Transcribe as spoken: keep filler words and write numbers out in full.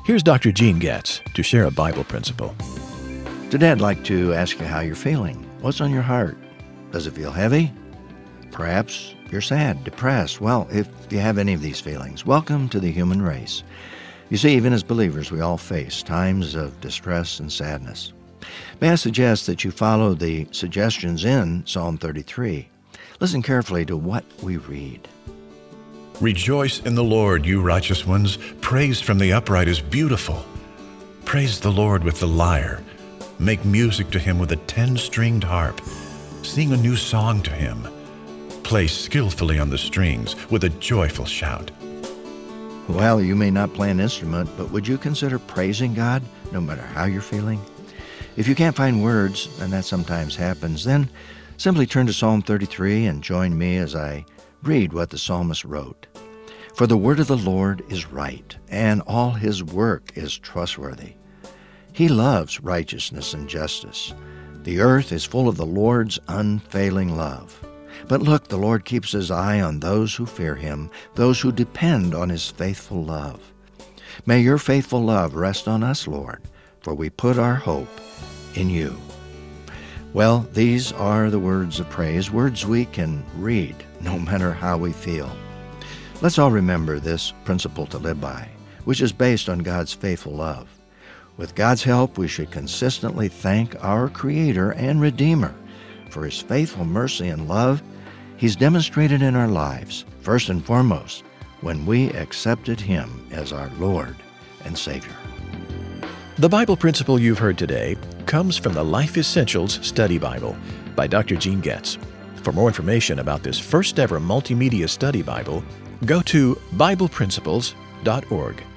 Here's Doctor Gene Getz to share a Bible principle. Today I'd like to ask you how you're feeling. What's on your heart? Does it feel heavy? Perhaps you're sad, depressed. Well, if you have any of these feelings, welcome to the human race. You see, even as believers, we all face times of distress and sadness. May I suggest that you follow the suggestions in Psalm thirty-three. Listen carefully to what we read. Rejoice in the Lord, you righteous ones. Praise from the upright is beautiful. Praise the Lord with the lyre. Make music to him with a ten-stringed harp. Sing a new song to him. Play skillfully on the strings with a joyful shout. Well, you may not play an instrument, but would you consider praising God no matter how you're feeling? If you can't find words, and that sometimes happens, then simply turn to Psalm thirty-three and join me as I read what the psalmist wrote. For the word of the Lord is right, and all his work is trustworthy. He loves righteousness and justice. The earth is full of the Lord's unfailing love. But look, the Lord keeps his eye on those who fear him, those who depend on his faithful love. May your faithful love rest on us, Lord, for we put our hope in you. Well, these are the words of praise, words we can read no matter how we feel. Let's all remember this principle to live by, which is based on God's faithful love. With God's help, we should consistently thank our Creator and Redeemer for his faithful mercy and love he's demonstrated in our lives, first and foremost, when we accepted him as our Lord and Savior. The Bible principle you've heard today comes from the Life Essentials Study Bible by Doctor Gene Getz. For more information about this first ever multimedia study Bible, go to Bible Principles dot org.